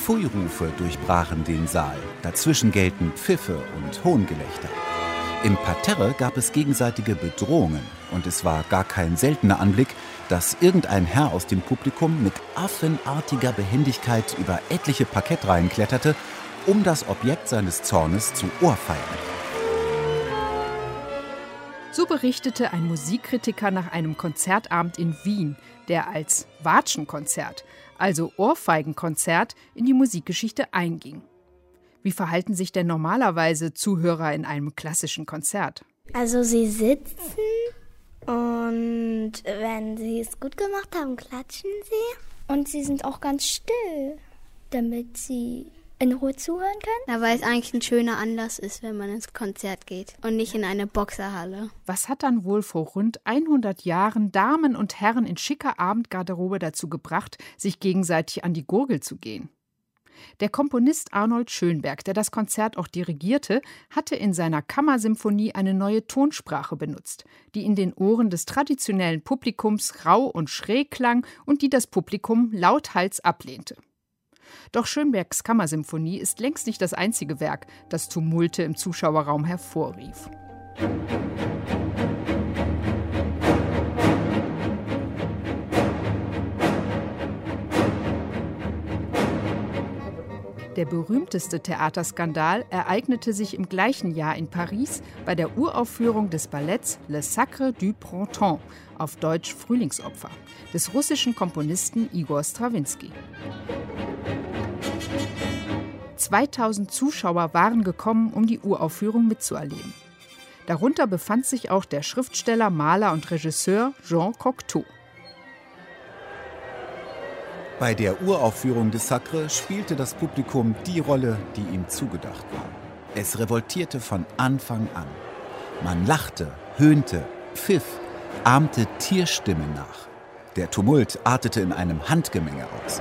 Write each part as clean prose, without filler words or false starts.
Pfui-Rufe durchbrachen den Saal. Dazwischen gellten Pfiffe und Hohngelächter. Im Parterre gab es gegenseitige Bedrohungen. Und es war gar kein seltener Anblick, dass irgendein Herr aus dem Publikum mit affenartiger Behendigkeit über etliche Parkettreihen kletterte, um das Objekt seines Zornes zu ohrfeigen. So berichtete ein Musikkritiker nach einem Konzertabend in Wien, der als Watschenkonzert, also Ohrfeigenkonzert, in die Musikgeschichte einging. Wie verhalten sich denn normalerweise Zuhörer in einem klassischen Konzert? Also sie sitzen und wenn sie es gut gemacht haben, klatschen sie. Und sie sind auch ganz still, damit sie in Ruhe zuhören können. Na, weil es eigentlich ein schöner Anlass ist, wenn man ins Konzert geht und nicht in eine Boxerhalle. Was hat dann wohl vor rund 100 Jahren Damen und Herren in schicker Abendgarderobe dazu gebracht, sich gegenseitig an die Gurgel zu gehen? Der Komponist Arnold Schönberg, der das Konzert auch dirigierte, hatte in seiner Kammersymphonie eine neue Tonsprache benutzt, die in den Ohren des traditionellen Publikums rau und schräg klang und die das Publikum lauthals ablehnte. Doch Schönbergs Kammersymphonie ist längst nicht das einzige Werk, das Tumulte im Zuschauerraum hervorrief. Der berühmteste Theaterskandal ereignete sich im gleichen Jahr in Paris bei der Uraufführung des Balletts Le Sacre du Printemps, auf Deutsch Frühlingsopfer, des russischen Komponisten Igor Strawinski. 2000 Zuschauer waren gekommen, um die Uraufführung mitzuerleben. Darunter befand sich auch der Schriftsteller, Maler und Regisseur Jean Cocteau. Bei der Uraufführung des Sacre spielte das Publikum die Rolle, die ihm zugedacht war. Es revoltierte von Anfang an. Man lachte, höhnte, pfiff, ahmte Tierstimmen nach. Der Tumult artete in einem Handgemenge aus.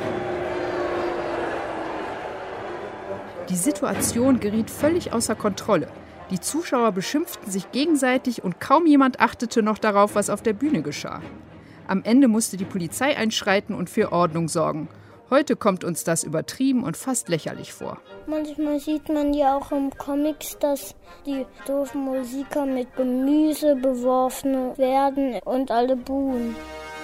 Die Situation geriet völlig außer Kontrolle. Die Zuschauer beschimpften sich gegenseitig und kaum jemand achtete noch darauf, was auf der Bühne geschah. Am Ende musste die Polizei einschreiten und für Ordnung sorgen. Heute kommt uns das übertrieben und fast lächerlich vor. Manchmal sieht man ja auch im Comics, dass die doofen Musiker mit Gemüse beworfen werden und alle buhen.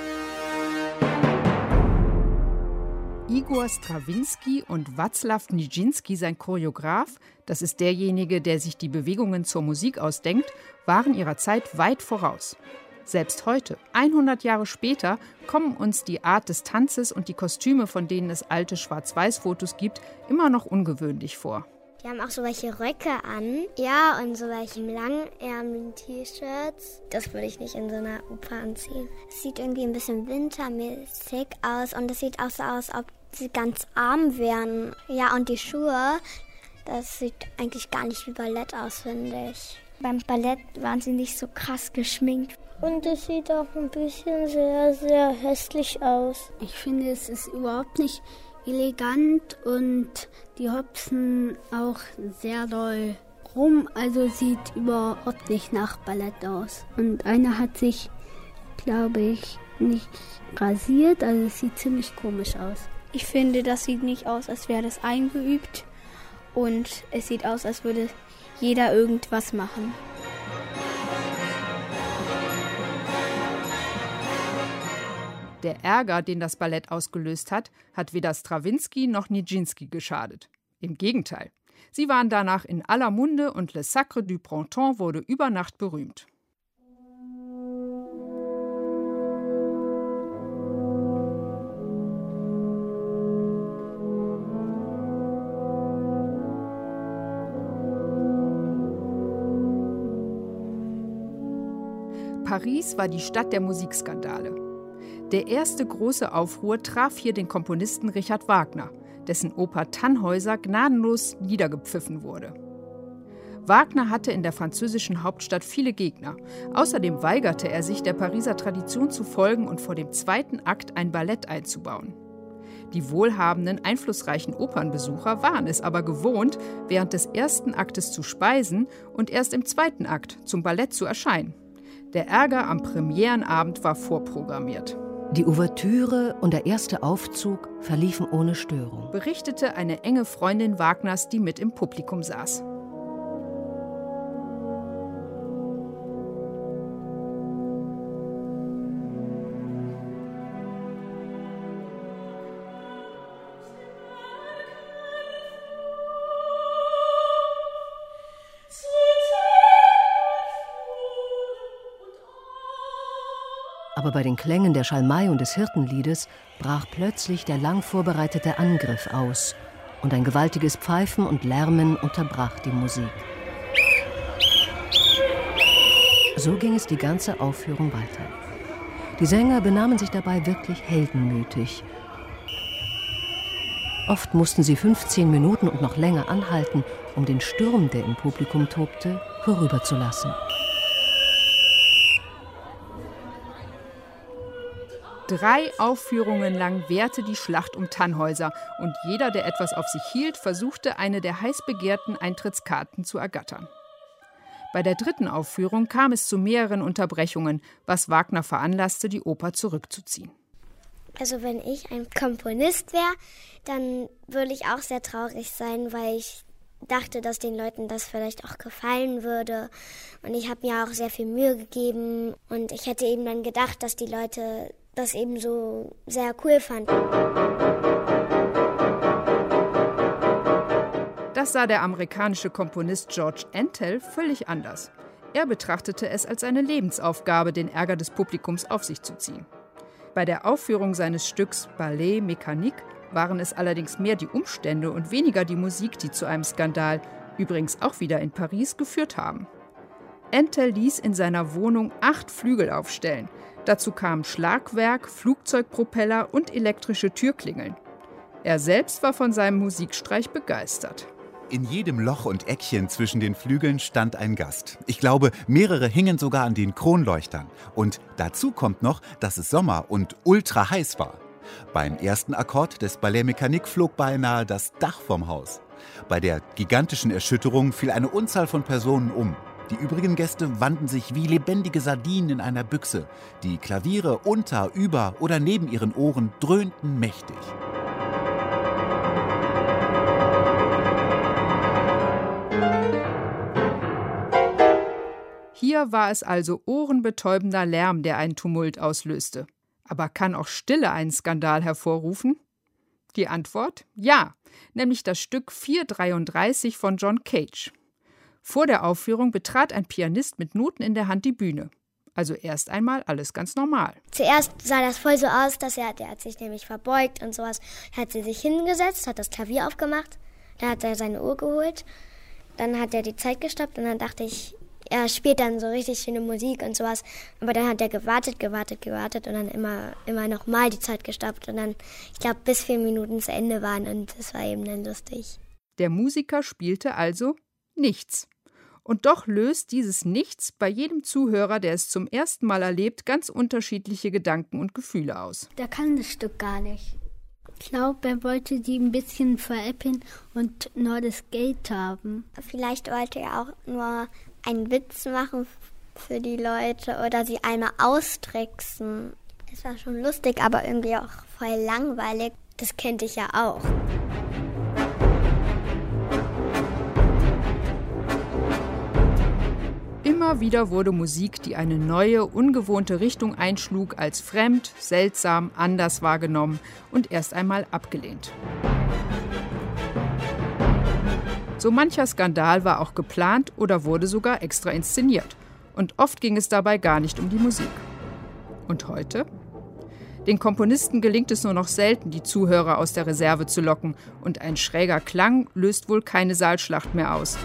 Igor Strawinski und Wacław Nijiński, sein Choreograf, das ist derjenige, der sich die Bewegungen zur Musik ausdenkt, waren ihrer Zeit weit voraus. Selbst heute, 100 Jahre später, kommen uns die Art des Tanzes und die Kostüme, von denen es alte Schwarz-Weiß-Fotos gibt, immer noch ungewöhnlich vor. Die haben auch so welche Röcke an. Ja, und so welche langärmeligen T-Shirts. Das würde ich nicht in so einer Oper anziehen. Es sieht irgendwie ein bisschen wintermäßig aus und es sieht auch so aus, als ob sie ganz arm wären. Ja, und die Schuhe, das sieht eigentlich gar nicht wie Ballett aus, finde ich. Beim Ballett waren sie nicht so krass geschminkt. Und es sieht auch ein bisschen sehr, sehr hässlich aus. Ich finde, es ist überhaupt nicht elegant und die hopsen auch sehr doll rum. Also sieht überhaupt nicht nach Ballett aus. Und einer hat sich, glaube ich, nicht rasiert. Also es sieht ziemlich komisch aus. Ich finde, das sieht nicht aus, als wäre das eingeübt. Und es sieht aus, als würde jeder irgendwas machen. Der Ärger, den das Ballett ausgelöst hat, hat weder Strawinski noch Nijiński geschadet. Im Gegenteil. Sie waren danach in aller Munde und Le Sacre du Printemps wurde über Nacht berühmt. Paris war die Stadt der Musikskandale. Der erste große Aufruhr traf hier den Komponisten Richard Wagner, dessen Oper Tannhäuser gnadenlos niedergepfiffen wurde. Wagner hatte in der französischen Hauptstadt viele Gegner. Außerdem weigerte er sich, der Pariser Tradition zu folgen und vor dem zweiten Akt ein Ballett einzubauen. Die wohlhabenden, einflussreichen Opernbesucher waren es aber gewohnt, während des ersten Aktes zu speisen und erst im zweiten Akt zum Ballett zu erscheinen. Der Ärger am Premierenabend war vorprogrammiert. Die Ouvertüre und der erste Aufzug verliefen ohne Störung, berichtete eine enge Freundin Wagners, die mit im Publikum saß. Aber bei den Klängen der Schalmei und des Hirtenliedes brach plötzlich der lang vorbereitete Angriff aus und ein gewaltiges Pfeifen und Lärmen unterbrach die Musik. So ging es die ganze Aufführung weiter. Die Sänger benahmen sich dabei wirklich heldenmütig. Oft mussten sie 15 Minuten und noch länger anhalten, um den Sturm, der im Publikum tobte, vorüberzulassen. 3 Aufführungen lang währte die Schlacht um Tannhäuser und jeder, der etwas auf sich hielt, versuchte, eine der heiß begehrten Eintrittskarten zu ergattern. Bei der 3. Aufführung kam es zu mehreren Unterbrechungen, was Wagner veranlasste, die Oper zurückzuziehen. Also wenn ich ein Komponist wäre, dann würde ich auch sehr traurig sein, weil ich dachte, dass den Leuten das vielleicht auch gefallen würde. Und ich habe mir auch sehr viel Mühe gegeben und ich hätte eben dann gedacht, dass die Leute das eben so sehr cool fanden. Das sah der amerikanische Komponist George Entell völlig anders. Er betrachtete es als eine Lebensaufgabe, den Ärger des Publikums auf sich zu ziehen. Bei der Aufführung seines Stücks Ballet Mécanique waren es allerdings mehr die Umstände und weniger die Musik, die zu einem Skandal, übrigens auch wieder in Paris, geführt haben. Entell ließ in seiner Wohnung 8 Flügel aufstellen. Dazu kamen Schlagwerk, Flugzeugpropeller und elektrische Türklingeln. Er selbst war von seinem Musikstreich begeistert. In jedem Loch und Eckchen zwischen den Flügeln stand ein Gast. Ich glaube, mehrere hingen sogar an den Kronleuchtern. Und dazu kommt noch, dass es Sommer und ultra heiß war. Beim ersten Akkord des Ballet Mécanique flog beinahe das Dach vom Haus. Bei der gigantischen Erschütterung fiel eine Unzahl von Personen um. Die übrigen Gäste wanden sich wie lebendige Sardinen in einer Büchse. Die Klaviere unter, über oder neben ihren Ohren dröhnten mächtig. Hier war es also ohrenbetäubender Lärm, der einen Tumult auslöste. Aber kann auch Stille einen Skandal hervorrufen? Die Antwort? Ja, nämlich das Stück 433 von John Cage. Vor der Aufführung betrat ein Pianist mit Noten in der Hand die Bühne. Also erst einmal alles ganz normal. Zuerst sah das voll so aus, dass der hat sich nämlich verbeugt und sowas. Er hat sich hingesetzt, hat das Klavier aufgemacht, dann hat er seine Uhr geholt, dann hat er die Zeit gestoppt und dann dachte ich, er spielt dann so richtig schöne Musik und sowas. Aber dann hat er gewartet und dann immer noch mal die Zeit gestoppt und dann, ich glaube, bis 4 Minuten zu Ende waren und das war eben dann lustig. Der Musiker spielte also nichts. Und doch löst dieses Nichts bei jedem Zuhörer, der es zum ersten Mal erlebt, ganz unterschiedliche Gedanken und Gefühle aus. Der kann das Stück gar nicht. Ich glaube, er wollte die ein bisschen veräppeln und nur das Geld haben. Vielleicht wollte er auch nur einen Witz machen für die Leute oder sie einmal austricksen. Es war schon lustig, aber irgendwie auch voll langweilig. Das kannte ich ja auch. Immer wieder wurde Musik, die eine neue, ungewohnte Richtung einschlug, als fremd, seltsam, anders wahrgenommen und erst einmal abgelehnt. So mancher Skandal war auch geplant oder wurde sogar extra inszeniert. Und oft ging es dabei gar nicht um die Musik. Und heute? Den Komponisten gelingt es nur noch selten, die Zuhörer aus der Reserve zu locken. Und ein schräger Klang löst wohl keine Saalschlacht mehr aus.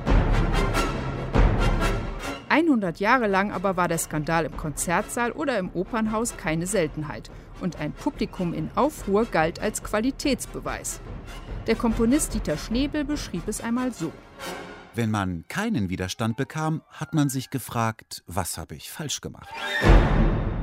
100 Jahre lang aber war der Skandal im Konzertsaal oder im Opernhaus keine Seltenheit. Und ein Publikum in Aufruhr galt als Qualitätsbeweis. Der Komponist Dieter Schnebel beschrieb es einmal so. Wenn man keinen Widerstand bekam, hat man sich gefragt, was habe ich falsch gemacht?